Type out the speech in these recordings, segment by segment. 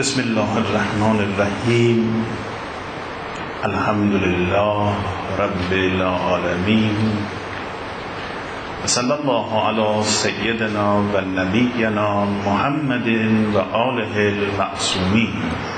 بسم الله الرحمن الرحیم. الحمد لله رب العالمین و صلی الله علی سیدنا و نبینا محمد و آله المعصومین.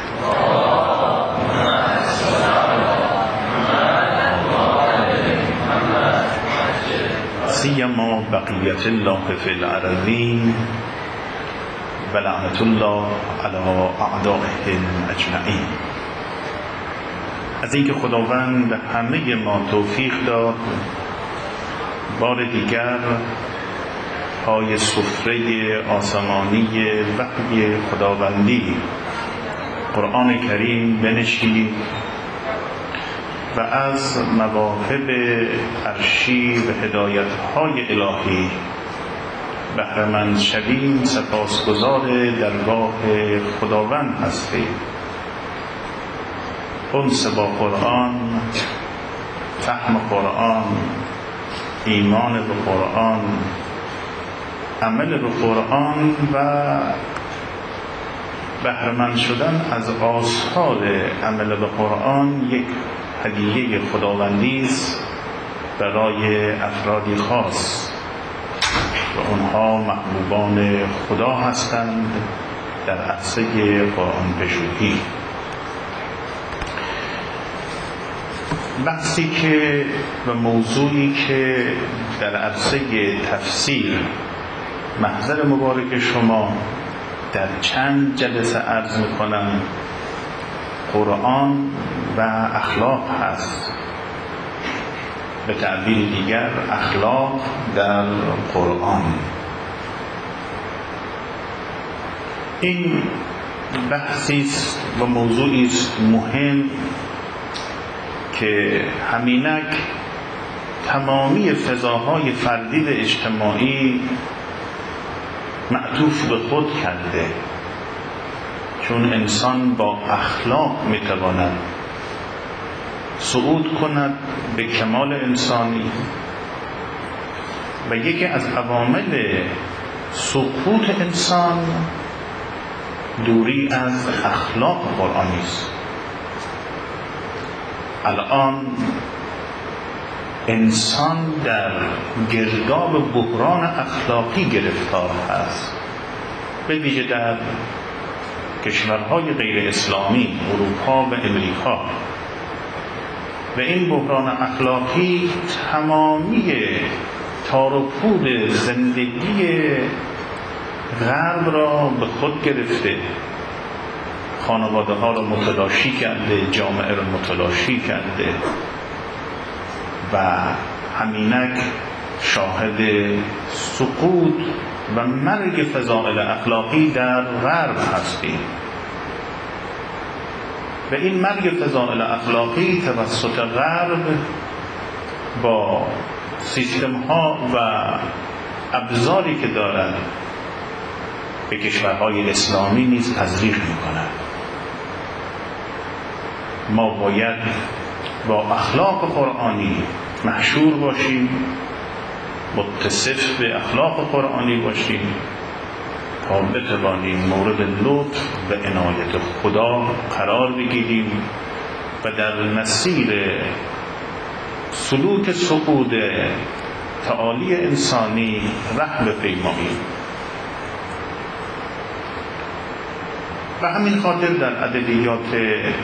سیما بقیت الله فی الارضین و لعنت الله علی اعدائهم اجمعین. از اینکه خداوند همه ما توفیق داد بار دیگر پای سفره آسمانی وحی خداوندی قرآن کریم بنشینیم و از مواهب عرشی و هدایت‌های الهی بهره مند شویم. سپاسگزار درگاه خداوند هستیم. انس با قرآن، فهم قرآن، ایمان به قرآن، عمل به قرآن و بهره مند شدن از آثار عمل به قرآن یک هدیه خداوندی است برای افرادی خاص و اونها محبوبان خدا هستند در عرصه قرآن پژوهی. بحثی که و موضوعی که در عرصه تفسیر محضر مبارک شما در چند جلسه عرض میکنم قرآن و اخلاق هست. به تعبیر دیگر اخلاق در قرآن. این بحثی است و موضوعی است مهم که همینک تمامی فضاهای فردی و اجتماعی معطوف به خود کرده، چون انسان با اخلاق میتواند صعود کند به کمال انسانی و یکی از عوامل سقوط انسان دوری از اخلاق قرآنی است. الان انسان در گرداب بحران اخلاقی گرفتار است، به ویژه در کشورهای غیر اسلامی، اروپا و امریکا. و این بحران اخلاقی تمامی تار و پود زندگی غرب را به خود گرفته، خانواده ها را متلاشی کرده، جامعه را متلاشی کرده و همینک شاهد سقوط و مرگ فضائل اخلاقی در غرب هستیم. و این مرگ فضائل اخلاقی توسط غرب با سیستم ها و ابزاری که دارد به کشورهای اسلامی نیز تزریق می‌کند. ما باید با اخلاق قرآنی محشور باشیم، متصف به اخلاق قرآنی باشیم تا بتوانیم مورد لطف و عنایت خدا قرار بگیریم و در مسیر سلوک صعود تعالی انسانی ره بپیماییم. و همین خاطر در ادبیات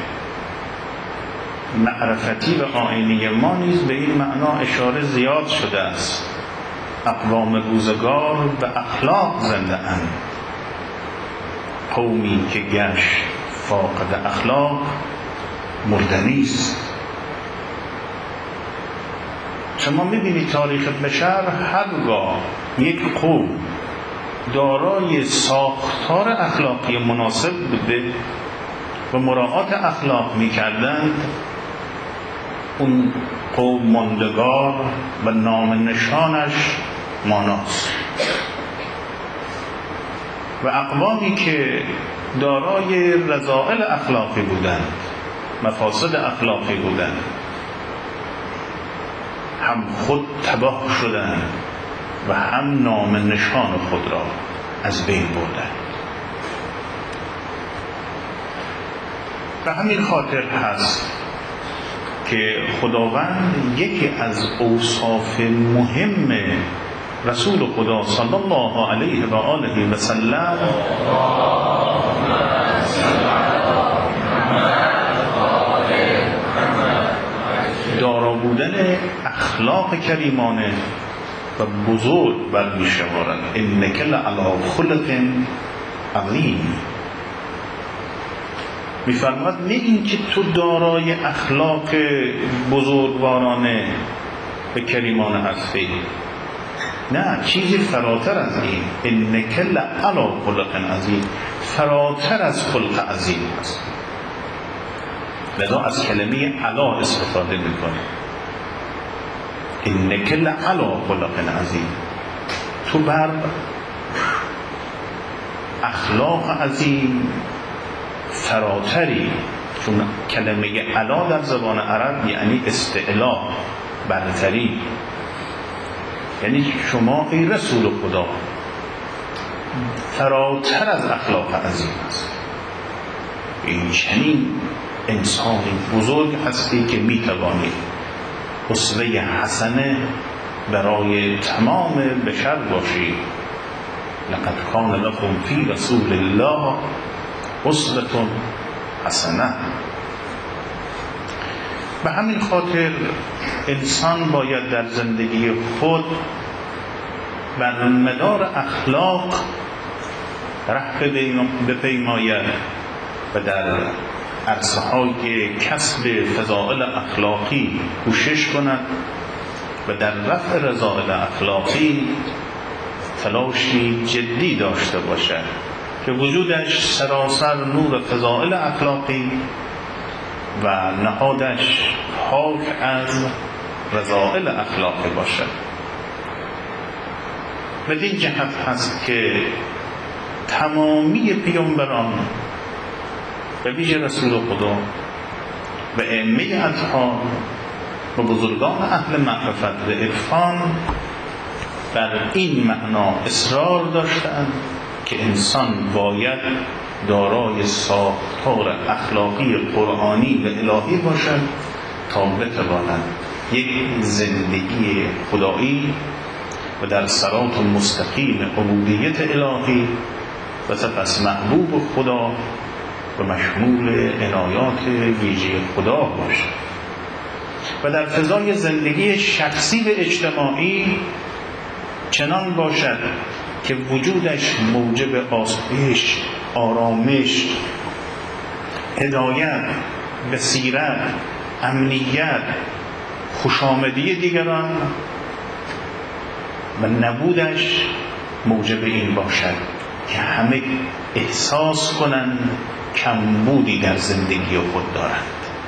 معرفتی و آیینی ما نیز به این معنا اشاره زیاد شده است. اقوام روزگار و اخلاق زنده اند، قومی که گشت فاقد اخلاق مردنی است. شما میبینید تاریخ بشر هرگاه یک قوم دارای ساختار اخلاقی مناسب بوده و مراعات اخلاق میکردند، اون قوم ماندگار و نام نشانش ماناست. و اقوامی که دارای رذائل اخلاقی بودند، مفاسد اخلاقی بودند، هم خود تباه شدند و هم نام نشان خود را از بین بردند. به همین خاطر هست که خداوند یکی از اوصاف مهم رسول خدا صلی الله علیه و آله و سلم دارا بودن اخلاق کریمانه و بزرگ برمی‌شمارد. انک لعلی خلق عظیم. می‌فرماید نه اینکه تو دارای اخلاق بزرگوارانه و کریمانه هستی، نه، چیزی فراتر از این. انک لعلی خلق عظیم، فراتر از خلق عظیم است. لذا از کلمه علا استفاده میکنه. انک لعلی خلق عظیم، تو بر اخلاق عظیم فراتری. چون کلمه علا در زبان عرب یعنی استعلا، برتری. یعنی شما ای رسول خدا فراتر از اخلاق عظیم است. این چنین انسانی بزرگ هستی که میتوانی اسوه حسنه برای تمام بشر باشی. لقد کان لکم فی رسول الله اسوة حسنه. به همین خاطر انسان باید در زندگی خود بر مدار اخلاق ره بپیماید و در عرصه‌های کسب فضائل اخلاقی کوشش کند و در رفع رذائل اخلاقی تلاشی جدی داشته باشد که وجودش سراسر نور فضائل اخلاقی و نهادش پاک از رذائل اخلاقی باشد. بدین جهت هست که تمامی پیامبران و ویژه رسول خدا و ائمه اطهار و بزرگان اهل معرفت و عرفان بر این معنا اصرار داشتند که انسان باید دارای ساختار اخلاقی قرآنی و الهی باشد تا بتواند یک زندگی خدایی و در صراط مستقیم عبودیت الهی و سپس محبوب خدا و مشمول عنایات ویژه خدا باشد و در فضای زندگی شخصی و اجتماعی چنان باشد که وجودش موجب آسایش، آرامش، هدایت، بصیرت، امنیت، خوشامدی دیگران و نبودش موجب این باشد که همه احساس کنند کمبودی در زندگی خود دارند.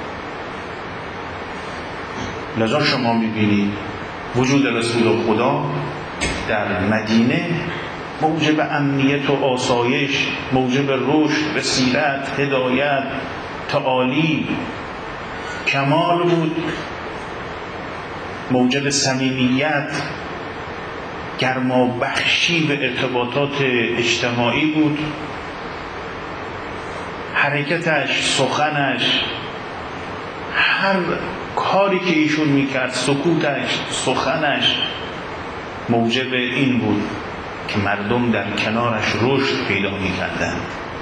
لذا شما می‌بینید وجود رسول خدا در مدینه موجب امنیت و آسایش، موجب رشد، بصیرت، هدایت، تعالی، کمال بود، موجب صمیمیت، گرمابخشی و ارتباطات اجتماعی بود. حرکتش، سخنش، هر کاری که ایشون میکرد، سکوتش، سخنش موجب این بود که مردم در کنارش رشد پیدا میکردند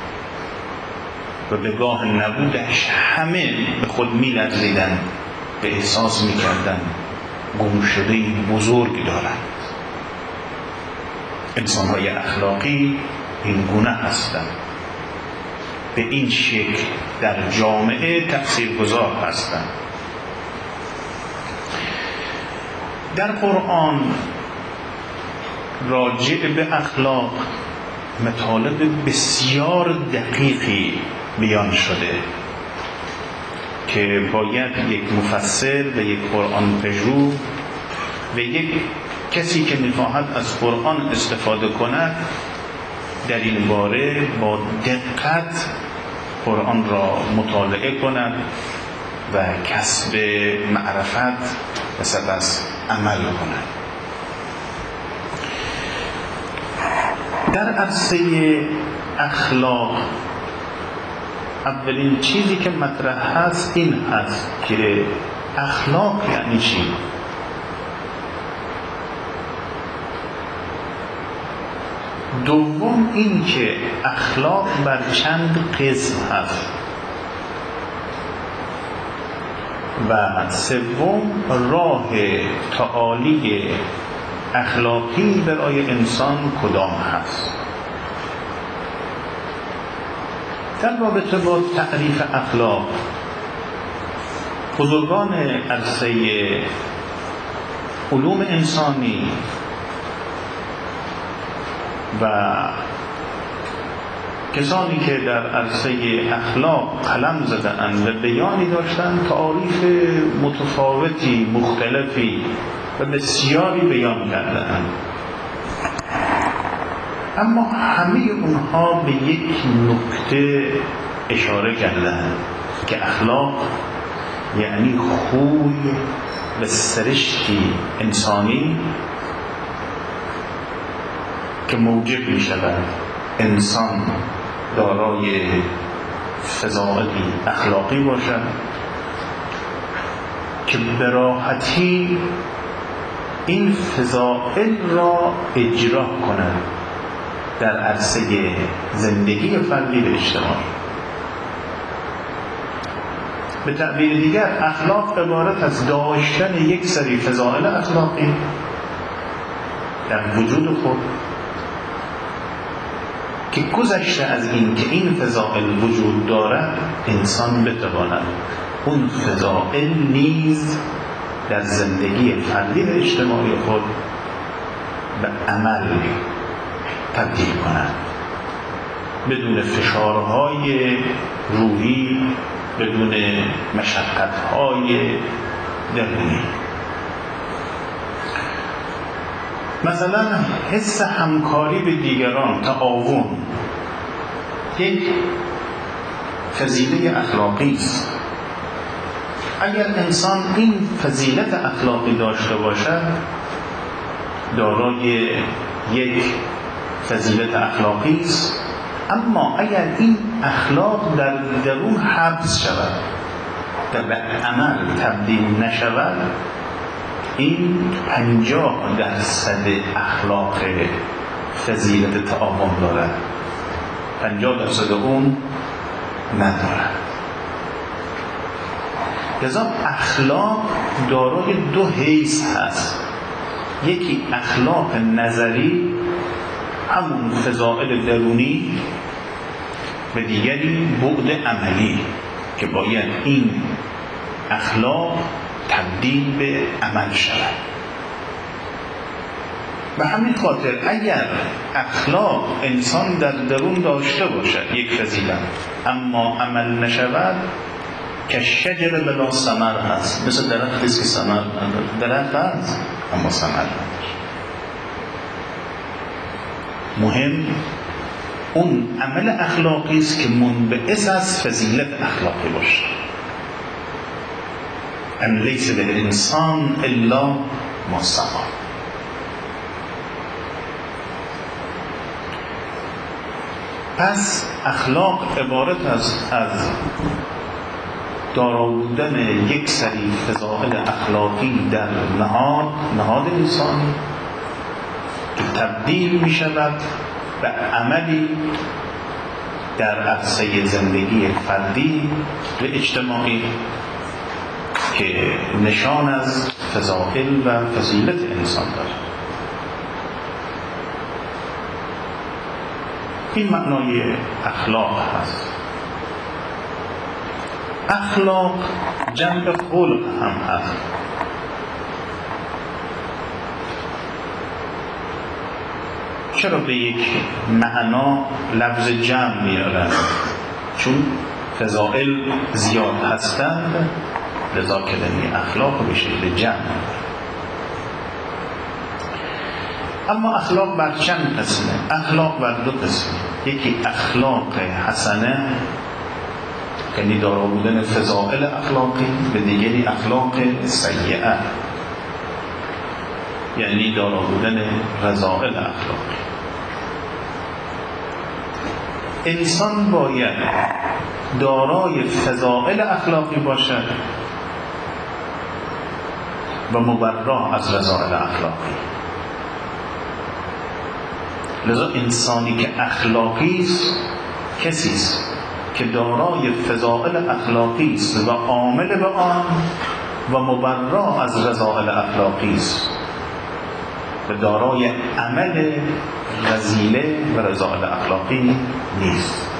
و به گاه نبودش همه به خود میلرزیدند و احساس میکردند گمشده‌ای بزرگ دارند. انسان‌های اخلاقی این گونه هستند، به این شکل در جامعه تأثیرگذار هستند. در قرآن راجع به اخلاق مطالب بسیار دقیقی بیان شده که باید یک مفسر و یک قرآن پژوه و یک کسی که می‌خواهد از قرآن استفاده کند در این باره با دقت قرآن را مطالعه کند و کسب معرفت و سپس عمل کند. در عرصه اخلاق اولین چیزی که مطرح هست این هست که اخلاق یعنی چی؟ دوم این که اخلاق بر چند قسم هست و سوم راه تعالی اخلاقی برای انسان کدام هست. در رابطه با تعریف اخلاق بزرگان عرصه علوم انسانی و کسانی که در عرصه اخلاق قلم زدند و بیانی داشتند تعاریف متفاوتی مختلفی و بسیاری بیان کردند، اما همه اونها به یک نکته اشاره کردند که اخلاق یعنی خوی و سرشتی انسانی که موجب می شود انسان دارای فضائلی اخلاقی باشد که به راحتی این فضائل را اجرا کند در عرصه زندگی فردی و اجتماعی. به تعبیر دیگر اخلاق عبارت از داشتن یک سری فضائل اخلاقی در وجود خود که گذشته از این که این فضائل وجود دارد انسان بتواند اون فضائل نیز در زندگی فردی و اجتماعی خود به عمل تبدیل کند بدون فشارهای روحی، بدون مشقت‌های درونی. مثلا حس همکاری به دیگران، تعاون، یک فضیلت اخلاقی است. اگر انسان این فضیلت اخلاقی داشته باشد دارای یک فضیلت اخلاقی است، اما اگر این اخلاق در درون حبس شود و به عمل تبدیل نشود این 50% اخلاق فضیلت تعاون دارد، 50% اون ندارد. لذا اخلاق دارای دو حیث هست، یکی اخلاق نظری همون فضائل درونی و دیگری بعد عملی که باید این اخلاق تبدیل به عمل شود. به همین خاطر اگر اخلاق انسان در درون داشته باشد یک فضیلت اما عمل نشود که شجر بلا ثمر هست، مثل درختی است که ثمر نداره، درخت هست اما ثمر نداره. مهم اون عمل اخلاقی است که منبعث از فضیلت اخلاقی باشه. ان لیس للانسان الا ما سعی. پس اخلاق عبارت از دارا بودن یک سری فضائل اخلاقی در نهاد انسانی که تبدیل می شود به عملی در عرصه زندگی فردی و اجتماعی که نشان از فضائل و فضیلت انسان دارد. این معنای اخلاق هست. اخلاق جنب خلق هم هست. چرا به یک معنا لفظ جمع میارن؟ چون فضائل زیاد هستند، لذا کلمه اخلاق به شکل جمع. اما اخلاق بر چند قسمه؟ اخلاق بر دو قسمه. یکی اخلاق حسنه یعنی دارا بودن فضائل اخلاقی، و دیگری اخلاق سیئه یعنی دارا بودن رذائل اخلاقی. انسان باید دارای فضائل اخلاقی باشد و مبرا از رذائل اخلاقی. لذا انسانی که اخلاقی است کسی است که دارای فضائل اخلاقی است و عامل به آن و مبرا از رذائل اخلاقی است و دارای عمل رذیله و رذائل اخلاقی نیست.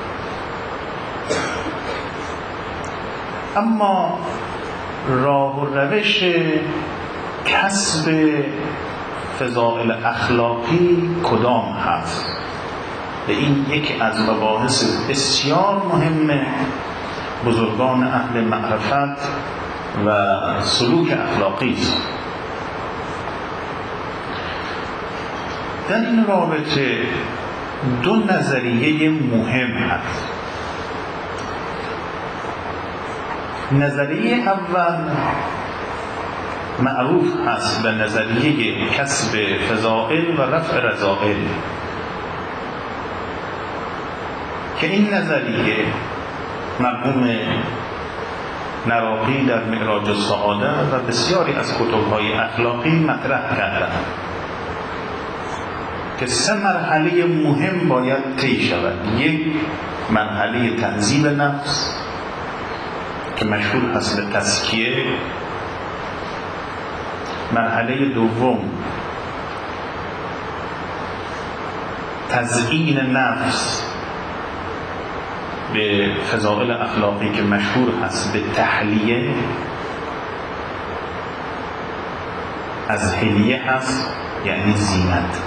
اما راه و روش کسب فضائل اخلاقی کدام هست؟ و این یکی از مباحث بسیار مهم بزرگان اهل معرفت و سلوک اخلاقی است. در این رابطه دو نظریه مهم هست. نظریه اول معروف هست به نظریه کسب فضائل و رفع رذائل، که این نظریه مرحوم نراقی در معراج السعاده و بسیاری از کتب‌های اخلاقی مطرح کردند که 3 مرحله مهم باید طی شود. یک، مرحله تهذیب نفس که مشهور هست به تزکیه. مرحله دوم، تزیین نفس به فضائل اخلاقی که مشهور هست به تحلیه، از حلیه هست یعنی زینت.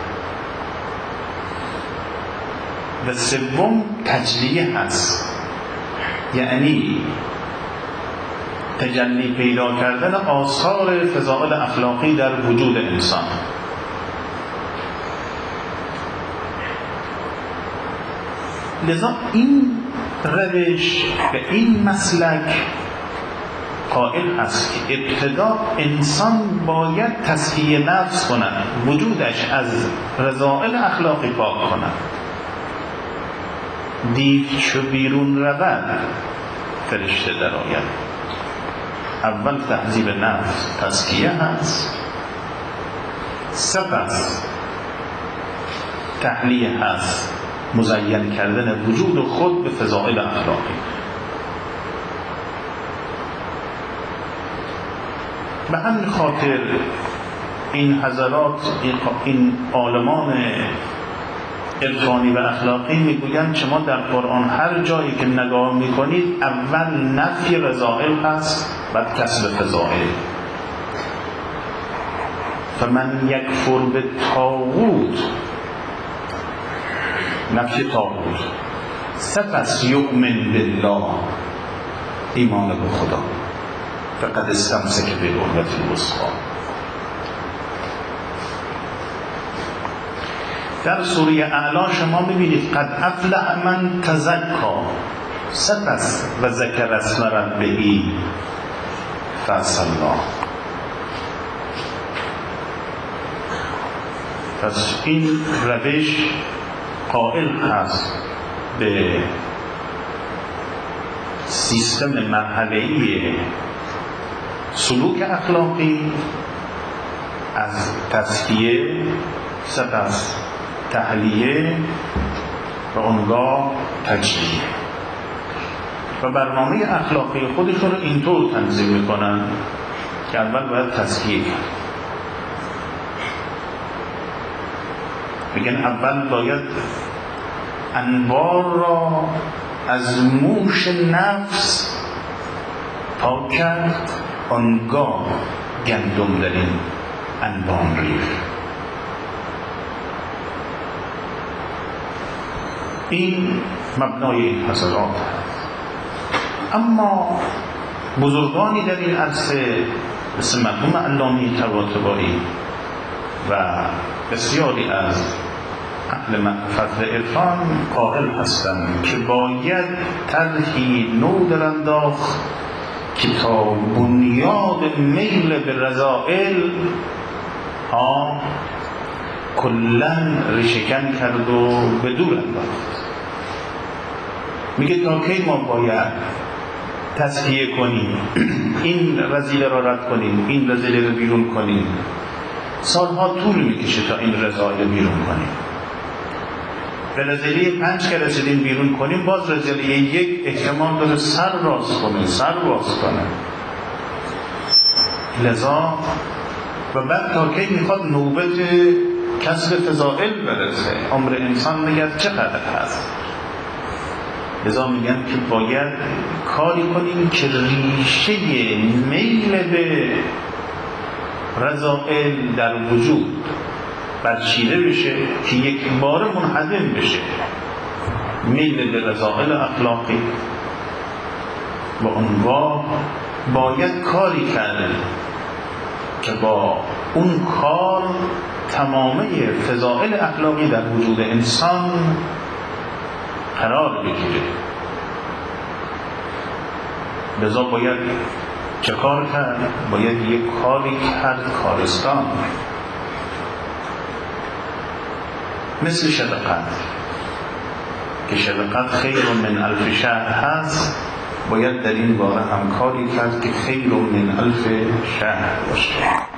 و سوم تجلیه هست، یعنی تجلی پیدا کردن آثار فضائل اخلاقی در وجود انسان. لذا این روش و این مسلک قائل است که ابتدا انسان باید تزکیه نفس کند، وجودش از رذائل اخلاقی پاک کند. دیو چو بیرون رود فرشته در آید. اول تهذیب نفس تزکیه هست، سپس تحلیه هست، مزین کردن وجود خود به فضائل اخلاقی. به همین خاطر این حضرات، این عالمان عرفانی و اخلاقی میگویند شما در قرآن هر جایی که نگاه میکنید اول نفی رذائل هست بعد کسب فضائل. فمن یکفر بالطاغوت، نفی طاغوت، سپس یؤمن بالله، ایمان به خدا، فقد استمسک بالعروة الوثقی. در سوره اعلی شما میبینید قد افلح من تزکا، سپس و ذکر اسم ربه فصلی. پس این روش قائل هست به سیستم مرحله‌ای سلوک اخلاقی از تزکیه، سپس تحلیه و آنگاه تجلیه، و برنامه اخلاقی خودشون رو اینطور تنظیم میکنن که اول باید تزکیه کرد. میگن اول باید انبار را از موش نفس پاک کرد، آنگاه گندم در این انبان ریخت. این مبنای این حضرات هست. اما بزرگانی در این عرصه مثل مرحوم علامه طباطبایی و بسیاری از اهل معرفت و عرفان قائل هستند که باید طرحی نو در انداخت که تا بنیاد میل به رذائل کلن ریشه‌کن کرد و به دور انداخت. میگه تا کی ما باید تزکیه کنیم، این رذیله را رد کنیم، این رذیله رو بیرون کنیم. سالها طول میکشه تا این رذایل بیرون کنیم. به رذیله 5 که رسیدیم بیرون کنیم، باز رذیله 1 احتمال داره سر راست کنه، سر باز کنه. لذا و بعد تا کی میخواد نوبت کسب فضائل برسه، عمر انسان نگه چقدر هست. لذا میگن که باید کاری کنیم که ریشه میل به رذائل در وجود برچیده بشه که یک بار منهدم بشه. میل به رذائل اخلاقی و اونها باید کاری کرده که با اون کار تمامه فضائل اخلاقی در وجود انسان قرار بگیره. لذا باید چه کار کرد؟ باید یک کاری کرد کارستان، مثل شب قدر که شب قدر خیر من الف شهر هست. باید در این باره هم کاری کرد که خیر من الف شهر باشه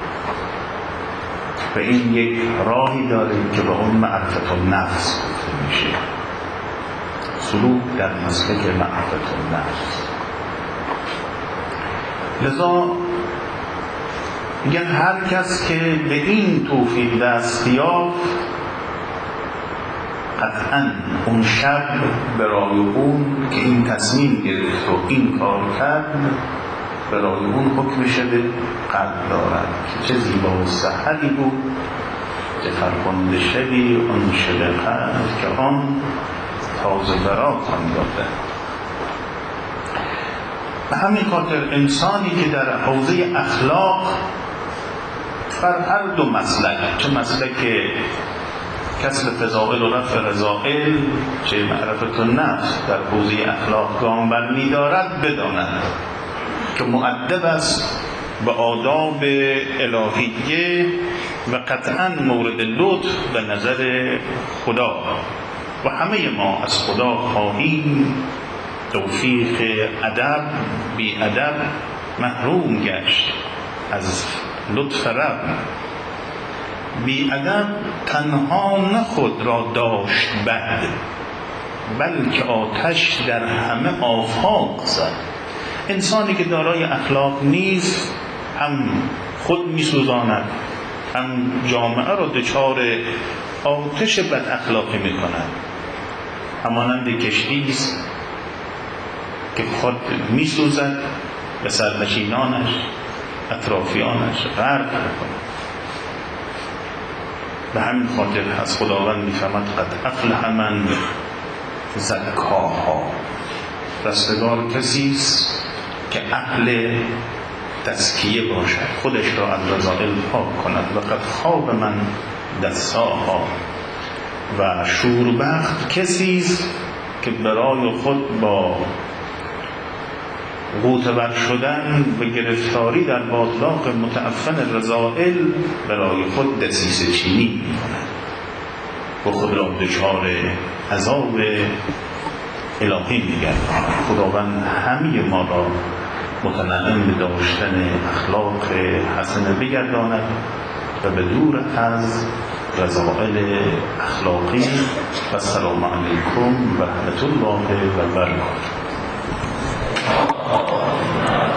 و این یک راهی داره که به اون معرفت النفس گفته میشه، سلوک در مسلک معرفت النفس. لذا میگن هر کس که به این توفیق دست یافت، قطعاً اون شب برای اون که این تصمیم گرفت و این کار کرد، برای اون حکم شب قدر دارد که چه زیبا و سحری بود، چه فرخنده شبی اون شب قدر که آن تازه براتان داده. به همین خاطر انسانی که در حوزه اخلاق بر هر دو مسلک، چه مسلک کسب فضائل و رفع رذائل، چه معرفت النفس، در حوزه اخلاق گام برمی دارد، بداند که مؤدب است به آداب الهیه و قطعا مورد لطف به نظر خدا و همه ما از خدا خواهیم توفیق ادب. بی ادب محروم گشت از لطف رب. بی ادب تنها نه خود را داشت بد، بلکه آتش در همه آفاق زد. انسانی که دارای اخلاق نیست هم خود می سوزاند، هم جامعه را دچار آتش بد اخلاقی می کند. همانند کشتی است که خود می سوزد به سرنشینانش، اطرافیانش غرق می‌کند. به همین خاطر از خداوند می‌فرماید قد افلح من زکاها، رستگار کسی است که اهل تزکیه باشد، خودش را از رذائل پاک کند. و قد خواب من دساها، و شوربخت کسی است که برای خود با غوطه‌ور شدن و گرفتاری در باطلاق متعفن رذائل برای خود دسیسه چینی می‌کند و خود را دچار عذاب الهی می‌گرداند. خداوند همه ما را متنعم به داشتن اخلاق حسنه بگرداند و به دور از رذائل اخلاقی. و السلام علیکم و رحمت الله و برکاته.